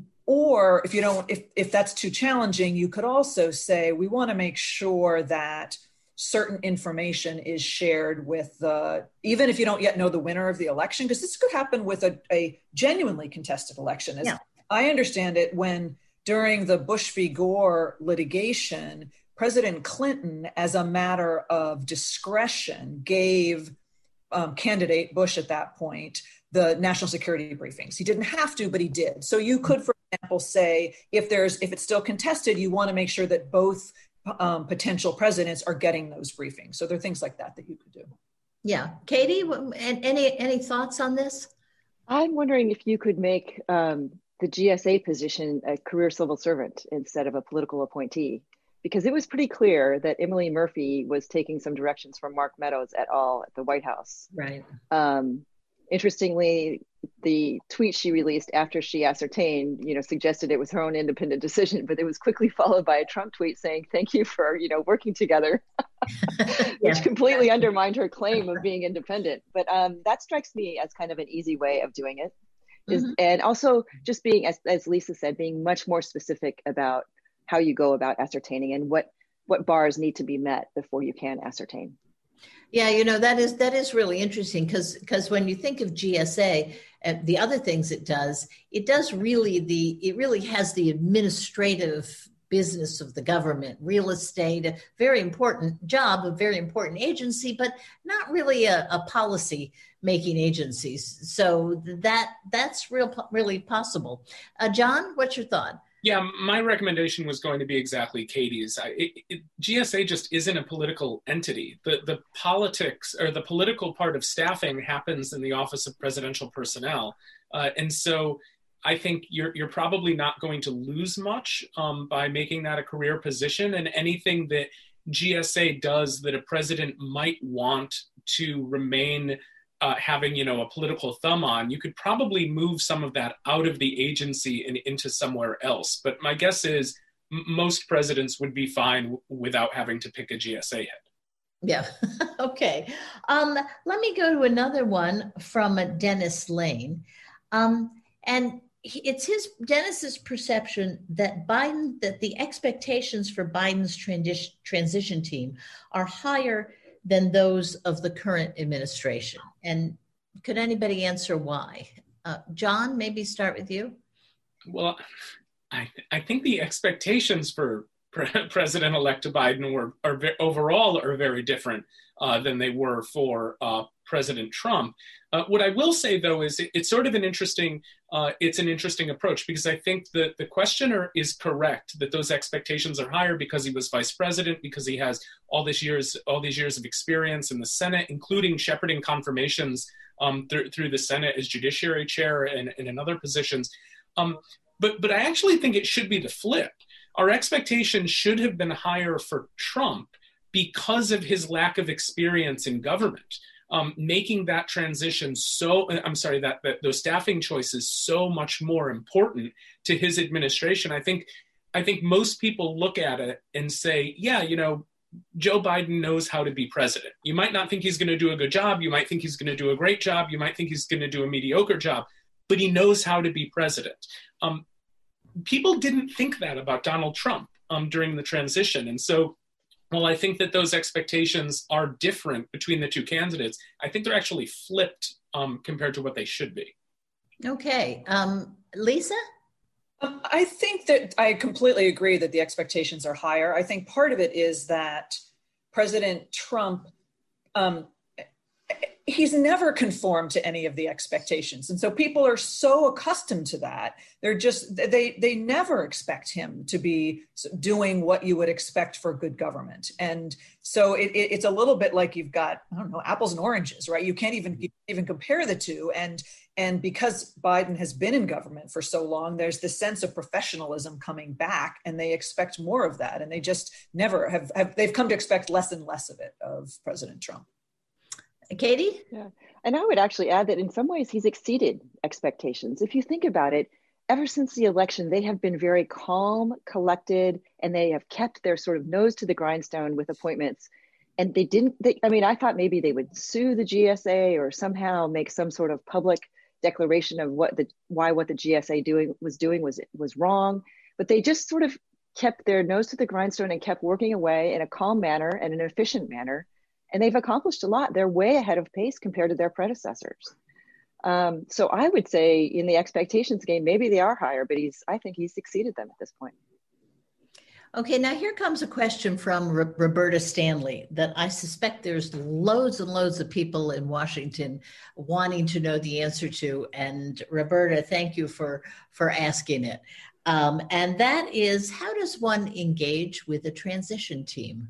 or if you don't if if that's too challenging, you could also say we want to make sure that certain information is shared with the, even if you don't yet know the winner of the election, because this could happen with a, a genuinely contested election. As yeah. I understand it, when during the Bush v. Gore litigation, President Clinton, as a matter of discretion, gave um, candidate Bush at that point the national security briefings. He didn't have to, but he did. So you could, for example, say if there's if it's still contested, you want to make sure that both Um, potential presidents are getting those briefings. So there are things like that that you could do. Yeah. Katie, any any thoughts on this? I'm wondering if you could make um, the G S A position a career civil servant instead of a political appointee, because it was pretty clear that Emily Murphy was taking some directions from Mark Meadows et al. At the White House. Right. Um, interestingly, the tweet she released after she ascertained, you know, suggested it was her own independent decision, but it was quickly followed by a Trump tweet saying, "Thank you for, you know, working together," which yeah. completely undermined her claim of being independent. But um, that strikes me as kind of an easy way of doing it. Is, mm-hmm. And also just being, as, as Lisa said, being much more specific about how you go about ascertaining and what, what bars need to be met before you can ascertain. Yeah, you know, that is that is really interesting, because because when you think of G S A and the other things it does, it does really the it really has the administrative business of the government, real estate, a very important job, a very important agency, but not really a, a policy making agency. So that that's real really possible. Uh, John, what's your thought? Yeah, my recommendation was going to be exactly Katie's. I, it, it, G S A just isn't a political entity. The the politics or the political part of staffing happens in the Office of Presidential Personnel, uh, and so I think you're you're probably not going to lose much um, by making that a career position. And anything that G S A does that a president might want to remain Uh, having, you know, a political thumb on, you could probably move some of that out of the agency and into somewhere else. But my guess is m- most presidents would be fine w- without having to pick a G S A head. Yeah. Okay. Um, let me go to another one from Dennis Lane. Um, and it's his Dennis's perception that Biden, that the expectations for Biden's transition transition team are higher than those of the current administration. And could anybody answer why? Uh, John, maybe start with you. Well, I, I think the expectations for pre- President-elect Biden were are ve- overall are very different uh, than they were for uh, President Trump. Uh, what I will say, though, is it, it's sort of an interesting uh, it's an interesting approach, because I think that the questioner is correct that those expectations are higher because he was vice president, because he has all these years all these years of experience in the Senate, including shepherding confirmations um, th- through the Senate as Judiciary Chair and, and in other positions. Um, but but I actually think it should be the flip. Our expectations should have been higher for Trump because of his lack of experience in government. Um, making that transition so, I'm sorry, that, that those staffing choices so much more important to his administration. I think, I think most people look at it and say, yeah, you know, Joe Biden knows how to be president. You might not think he's going to do a good job. You might think he's going to do a great job. You might think he's going to do a mediocre job, but he knows how to be president. Um, people didn't think that about Donald Trump um, during the transition. And so, well, I think that those expectations are different between the two candidates. I think they're actually flipped um, compared to what they should be. Okay. Um, Lisa? Um, I think that I completely agree that the expectations are higher. I think part of it is that President Trump, um, he's never conformed to any of the expectations. And so people are so accustomed to that. They're just, they, they never expect him to be doing what you would expect for good government. And so it, it, it's a little bit like you've got, I don't know, apples and oranges, right? You can't even, you can't even compare the two. And, and because Biden has been in government for so long, there's this sense of professionalism coming back, and they expect more of that. And they just never have, have they've come to expect less and less of it of President Trump. Katie? Yeah. And I would actually add that in some ways he's exceeded expectations. If you think about it, ever since the election, they have been very calm, collected, and they have kept their sort of nose to the grindstone with appointments. And they didn't, they, I mean, I thought maybe they would sue the G S A or somehow make some sort of public declaration of what the, why what the G S A doing was doing was, was wrong. But they just sort of kept their nose to the grindstone and kept working away in a calm manner and an efficient manner. And they've accomplished a lot. They're way ahead of pace compared to their predecessors. Um, so I would say in the expectations game, maybe they are higher, but he's, I think he's exceeded them at this point. Okay, now here comes a question from R- Roberta Stanley that I suspect there's loads and loads of people in Washington wanting to know the answer to. And Roberta, thank you for, for asking it. Um, and that is, how does one engage with a transition team?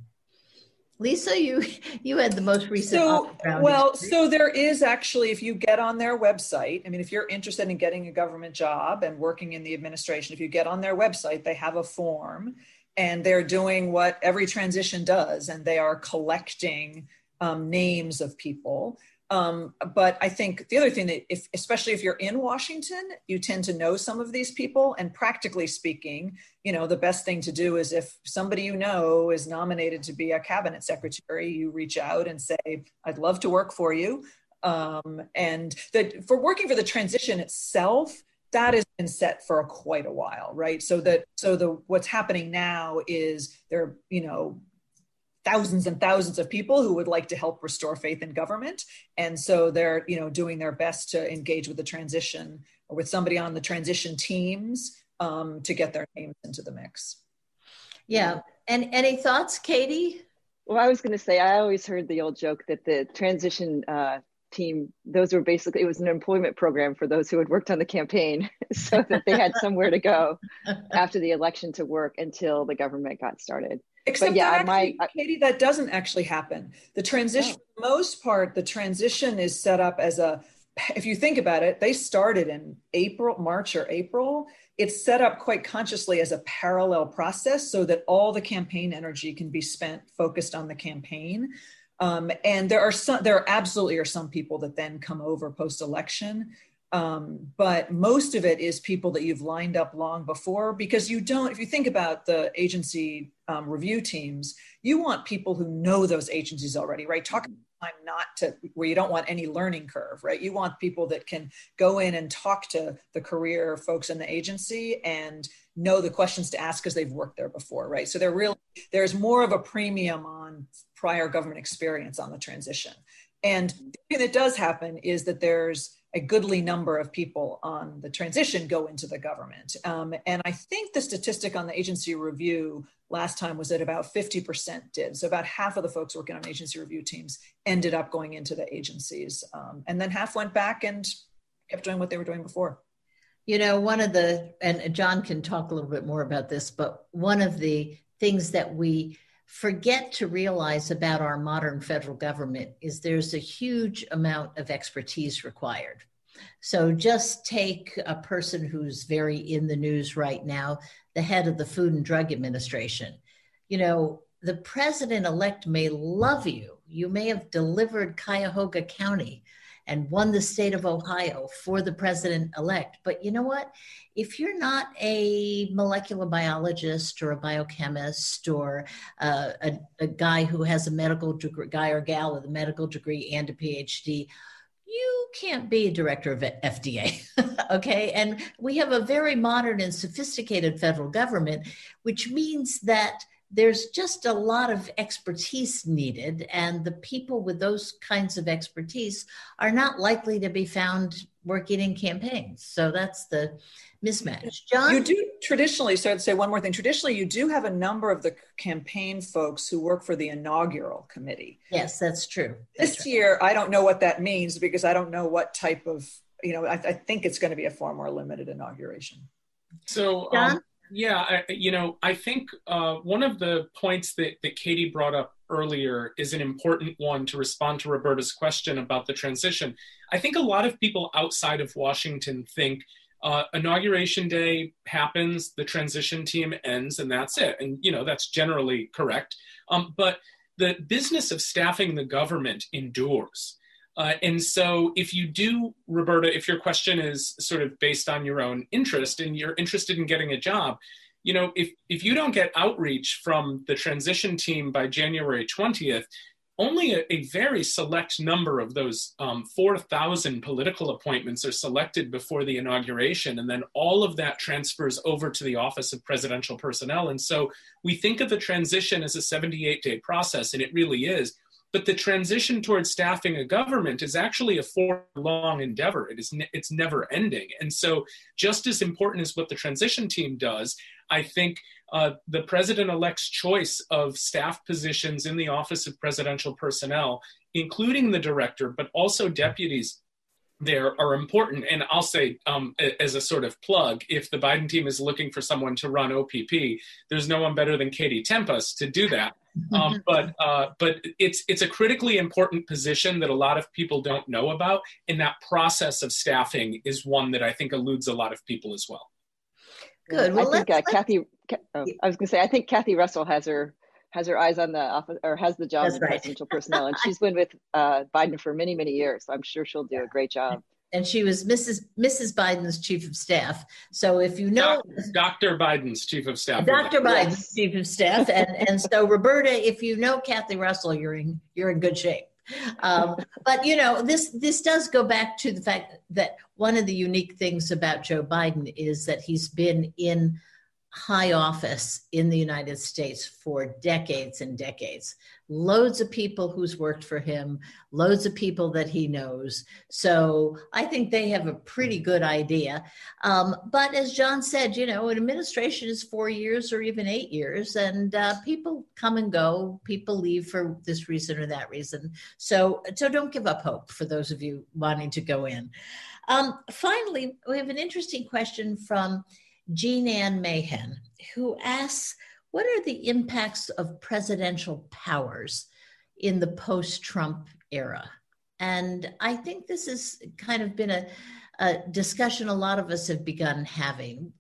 Lisa, you you had the most recent. So, well, experience. So there is actually, if you get on their website, I mean, if you're interested in getting a government job and working in the administration, if you get on their website, they have a form, and they're doing what every transition does, and they are collecting um, names of people. Um, but I think the other thing that, if, especially if you're in Washington, you tend to know some of these people. And practically speaking, you know, the best thing to do is if somebody you know is nominated to be a cabinet secretary, you reach out and say, I'd love to work for you. Um, and that for working for the transition itself, that has been set for quite a while, right? So that so the what's happening now is there, you know, thousands and thousands of people who would like to help restore faith in government. And so they're, you know, doing their best to engage with the transition or with somebody on the transition teams um, to get their names into the mix. Yeah. And any thoughts, Katie? Well, I was going to say, I always heard the old joke that the transition uh, team, those were basically, it was an employment program for those who had worked on the campaign so that they had somewhere to go after the election to work until the government got started. Except but yeah, that actually, my, Katie, that doesn't actually happen. The transition, oh. for the most part, the transition is set up as a, if you think about it, they started in April, March or April. It's set up quite consciously as a parallel process so that all the campaign energy can be spent focused on the campaign. Um, and there are some, there absolutely are some people that then come over post-election. Um, but most of it is people that you've lined up long before, because you don't, if you think about the agency um, review teams, you want people who know those agencies already, right? Talk about time not to, where you don't want any learning curve, right? You want people that can go in and talk to the career folks in the agency and know the questions to ask because they've worked there before, right? So they're really, there's more of a premium on prior government experience on the transition. And the thing that does happen is that there's a goodly number of people on the transition go into the government. Um, and I think the statistic on the agency review last time was that about fifty percent did. So about half of the folks working on agency review teams ended up going into the agencies. Um, and then half went back and kept doing what they were doing before. You know, one of the, and John can talk a little bit more about this, but one of the things that we forget to realize about our modern federal government is there's a huge amount of expertise required. So just take a person who's very in the news right now, the head of the Food and Drug Administration. You know, the president-elect may love you. You may have delivered Cuyahoga County and won the state of Ohio for the president-elect. But you know what? If you're not a molecular biologist or a biochemist or uh, a, a guy who has a medical degree, guy or gal with a medical degree and a PhD, you can't be a director of F D A, okay? And we have a very modern and sophisticated federal government, which means that there's just a lot of expertise needed, and the people with those kinds of expertise are not likely to be found working in campaigns. So that's the mismatch. John? You do traditionally, so I'd say one more thing. Traditionally, you do have a number of the campaign folks who work for the inaugural committee. Yes, that's true. That's this right. year, I don't know what that means because I don't know what type of, you know, I, I think it's going to be a far more limited inauguration. So, um, yeah, I, you know, I think uh, one of the points that, that Katie brought up earlier is an important one to respond to Roberta's question about the transition. I think a lot of people outside of Washington think uh, Inauguration Day happens, the transition team ends, and that's it. And, you know, that's generally correct. Um, but the business of staffing the government endures. Uh, and so if you do, Roberta, if your question is sort of based on your own interest and you're interested in getting a job, you know, if, if you don't get outreach from the transition team by January twentieth, only a, a very select number of those um, four thousand political appointments are selected before the inauguration. And then all of that transfers over to the Office of Presidential Personnel. And so we think of the transition as a seventy-eight day process, and it really is. But the transition towards staffing a government is actually a four-long endeavor. It is ne- it's never ending. And so just as important as what the transition team does, I think uh, the president-elect's choice of staff positions in the Office of Presidential Personnel, including the director, but also deputies there, are important. And I'll say, um, as a sort of plug, if the Biden team is looking for someone to run O P P, there's no one better than Katie Tempest to do that. Um, but uh, but it's it's a critically important position that a lot of people don't know about, and that process of staffing is one that I think eludes a lot of people as well. Good. Well, I think uh, Kathy. Oh, I was going to say I think Kathy Russell has her has her eyes on the office or has the job That's in right. presidential personnel, and she's been with uh, Biden for many many years. So I'm sure she'll do a great job. And she was Missus Missus Biden's chief of staff. So if you know Doctor Biden's chief of staff. Doctor Biden's yes. chief of staff, and and so Roberta, if you know Kathy Russell, you're in you're in good shape. Um, but you know this this does go back to the fact that one of the unique things about Joe Biden is that he's been in high office in the United States for decades and decades. Loads of people who's worked for him, loads of people that he knows. So I think they have a pretty good idea. Um, but as John said, you know, an administration is four years or even eight years, and uh, people come and go. People leave for this reason or that reason. So, so don't give up hope for those of you wanting to go in. Um, finally, we have an interesting question from Jean Ann Mahan, who asks, what are the impacts of presidential powers in the post-Trump era? And I think this has kind of been a, a discussion a lot of us have begun having.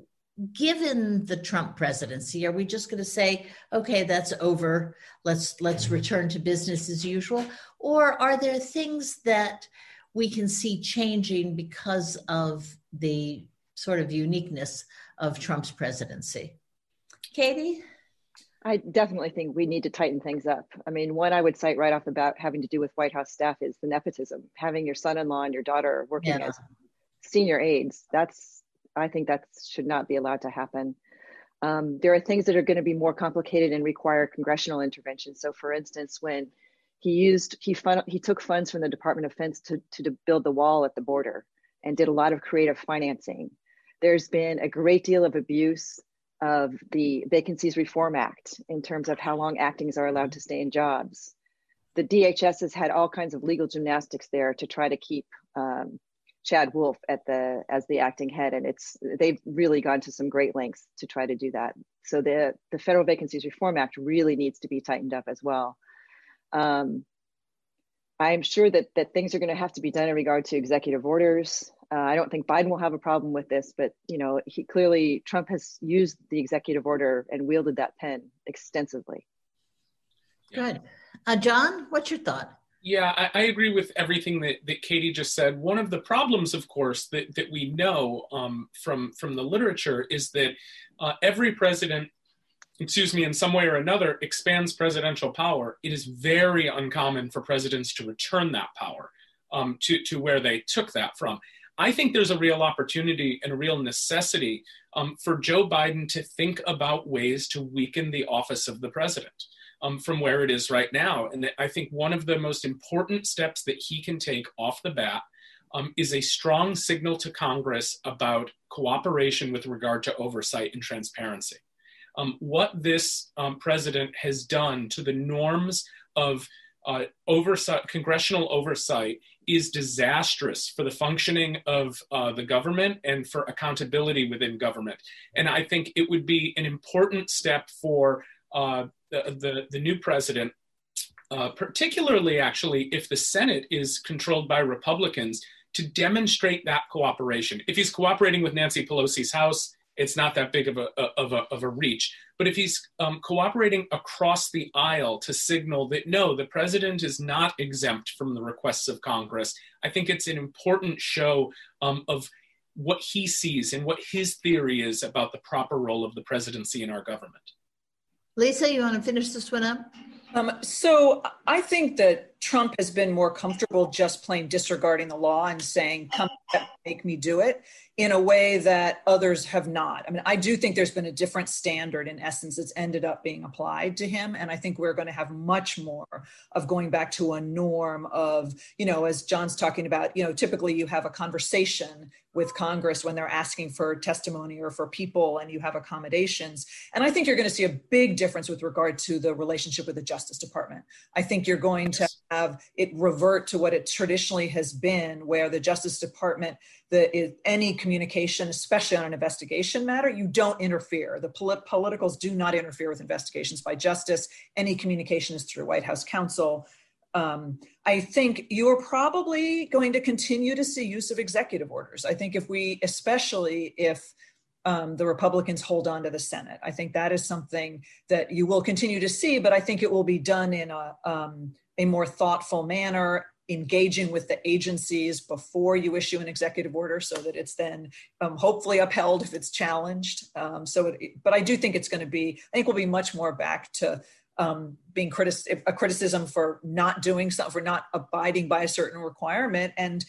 Given the Trump presidency, are we just going to say, okay, that's over, let's let's return to business as usual? Or are there things that we can see changing because of the sort of uniqueness of Trump's presidency? Katie? I definitely think we need to tighten things up. I mean, one I would cite right off the bat having to do with White House staff is the nepotism. Having your son-in-law and your daughter working yeah. as senior aides, that's, I think that should not be allowed to happen. Um, there are things that are going to be more complicated and require congressional intervention. So for instance, when he used, he fun, he took funds from the Department of Defense to, to, to build the wall at the border and did a lot of creative financing. There's been a great deal of abuse of the Vacancies Reform Act in terms of how long actings are allowed to stay in jobs. The D H S has had all kinds of legal gymnastics there to try to keep um, Chad Wolf at the as the acting head, and it's they've really gone to some great lengths to try to do that. So the the Federal Vacancies Reform Act really needs to be tightened up as well. Um, I'm sure that that things are going to have to be done in regard to executive orders. Uh, I don't think Biden will have a problem with this, but you know, he clearly Trump has used the executive order and wielded that pen extensively. Good, uh, John, what's your thought? Yeah, I, I agree with everything that, that Katie just said. One of the problems, of course, that that we know um, from from the literature is that uh, every president, excuse me, in some way or another, expands presidential power. It is very uncommon for presidents to return that power um, to to where they took that from. I think there's a real opportunity and a real necessity um, for Joe Biden to think about ways to weaken the office of the president um, from where it is right now. And I think one of the most important steps that he can take off the bat um, is a strong signal to Congress about cooperation with regard to oversight and transparency. Um, what this um, president has done to the norms of uh, oversight, congressional oversight, is disastrous for the functioning of uh, the government and for accountability within government. And I think it would be an important step for uh, the, the, the new president, uh, particularly actually if the Senate is controlled by Republicans, to demonstrate that cooperation. If he's cooperating with Nancy Pelosi's House, it's not that big of a, of a, of a reach. But if he's um, cooperating across the aisle to signal that, no, the president is not exempt from the requests of Congress, I think it's an important show um, of what he sees and what his theory is about the proper role of the presidency in our government. Lisa, you want to finish this one up? Um, so I think that Trump has been more comfortable just plain disregarding the law and saying, come make me do it, in a way that others have not. I mean, I do think there's been a different standard, in essence, that's ended up being applied to him. And I think we're going to have much more of going back to a norm of, you know, as John's talking about, you know, typically you have a conversation with Congress when they're asking for testimony or for people, and you have accommodations. And I think you're going to see a big difference with regard to the relationship with the Justice Department. I think you're going to have it revert to what it traditionally has been, where the Justice Department, the is, any communication, especially on an investigation matter, you don't interfere. The polit- politicals do not interfere with investigations by justice. Any communication is through White House counsel. Um, I think you're probably going to continue to see use of executive orders. I think if we, especially if um, the Republicans hold on to the Senate, I think that is something that you will continue to see, but I think it will be done in a, um, a more thoughtful manner, engaging with the agencies before you issue an executive order so that it's then um, hopefully upheld if it's challenged. Um, so, it, but I do think it's going to be, I think we'll be much more back to Um, being critic- a criticism for not doing something, for not abiding by a certain requirement. And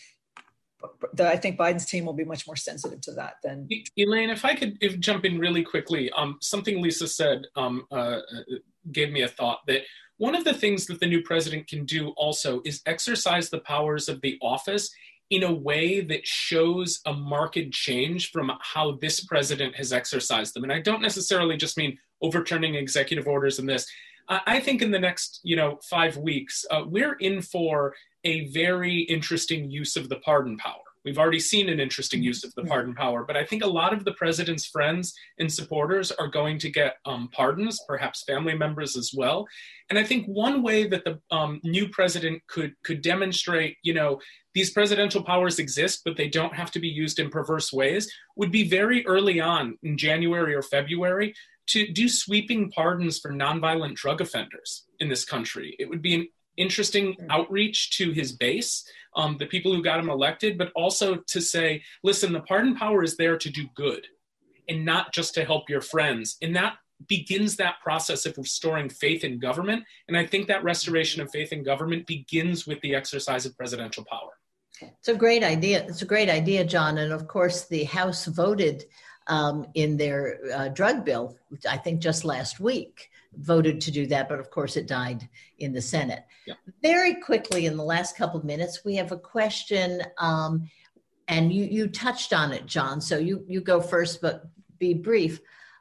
the, I think Biden's team will be much more sensitive to that than. Elaine, if I could if jump in really quickly, um, something Lisa said um, uh, gave me a thought that one of the things that the new president can do also is exercise the powers of the office in a way that shows a marked change from how this president has exercised them. And I don't necessarily just mean overturning executive orders and this. I think in the next, you know, five weeks, uh, we're in for a very interesting use of the pardon power. We've already seen an interesting use of the pardon power, but I think a lot of the president's friends and supporters are going to get um, pardons, perhaps family members as well. And I think one way that the um, new president could could demonstrate, you know, these presidential powers exist, but they don't have to be used in perverse ways, would be very early on in January or February to do sweeping pardons for nonviolent drug offenders in this country. It would be an interesting outreach to his base, um, the people who got him elected, but also to say, listen, the pardon power is there to do good and not just to help your friends. And that begins that process of restoring faith in government. And I think that restoration of faith in government begins with the exercise of presidential power. It's a great idea. It's a great idea, John. And of course, the House voted um, in their uh, drug bill, which I think just last week, voted to do that. But of course, it died in the Senate. Yeah. Very quickly, in the last couple of minutes, we have a question. Um, and you, you touched on it, John. So you, you go first, but be brief.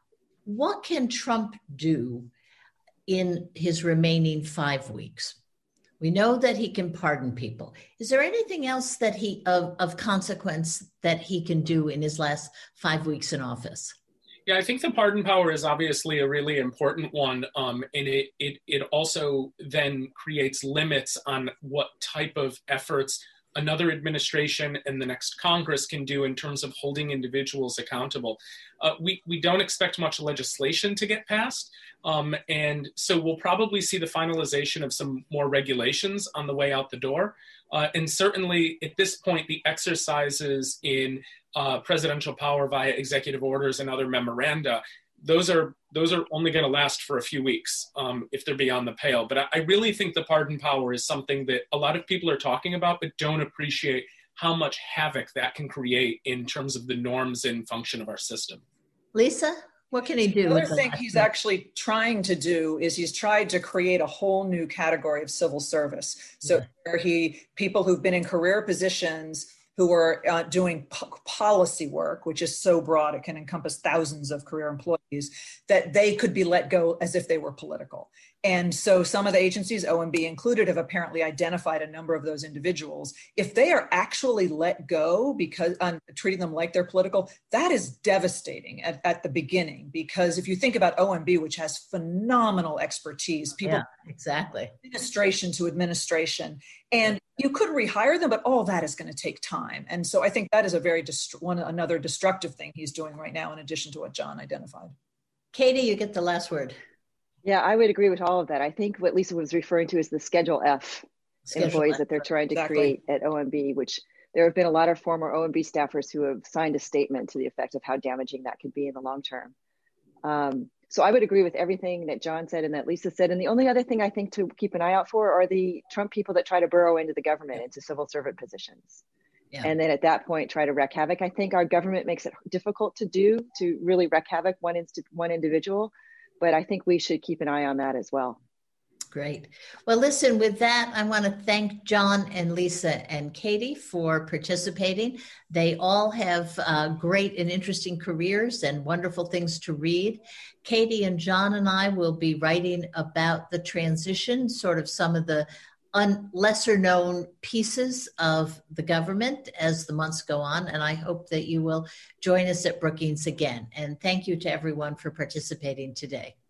What can Trump do in his remaining five weeks? We know that he can pardon people. Is there anything else that he of, of consequence that he can do in his last five weeks in office? Yeah, I think the pardon power is obviously a really important one. Um, and it, it, it also then creates limits on what type of efforts another administration and the next Congress can do in terms of holding individuals accountable. Uh, we, we don't expect much legislation to get passed. Um, and so we'll probably see the finalization of some more regulations on the way out the door. Uh, and certainly at this point, the exercises in uh, presidential power via executive orders and other memoranda, those are those are only going to last for a few weeks um, if they're beyond the pale. But I, I really think the pardon power is something that a lot of people are talking about, but don't appreciate how much havoc that can create in terms of the norms and function of our system. Lisa, what can he do? The other thing he's actually trying to do is he's tried to create a whole new category of civil service. So yeah. where he, people who've been in career positions who are uh, doing p- policy work, which is so broad, it can encompass thousands of career employees, that they could be let go as if they were political. And so some of the agencies, O M B included, have apparently identified a number of those individuals. If they are actually let go because um, treating them like they're political, that is devastating at, at the beginning. Because if you think about O M B, which has phenomenal expertise, people, yeah, exactly, administration to administration, and you could rehire them, but all that is going to take time. And so I think that is a very dest- one another destructive thing he's doing right now, in addition to what John identified. Katie, you get the last word. Yeah, I would agree with all of that. I think what Lisa was referring to is the Schedule F Schedule employees F. that they're trying to exactly. create at O M B, which there have been a lot of former O M B staffers who have signed a statement to the effect of how damaging that could be in the long term. Um, so I would agree with everything that John said and that Lisa said. And the only other thing I think to keep an eye out for are the Trump people that try to burrow into the government, into civil servant positions. Yeah. And then at that point, try to wreak havoc. I think our government makes it difficult to do, to really wreak havoc one, inst- one individual. But I think we should keep an eye on that as well. Great. Well, listen, with that, I want to thank John and Lisa and Katie for participating. They all have uh, great and interesting careers and wonderful things to read. Katie and John and I will be writing about the transition, sort of some of the un- lesser known pieces of the government as the months go on. And I hope that you will join us at Brookings again. And thank you to everyone for participating today.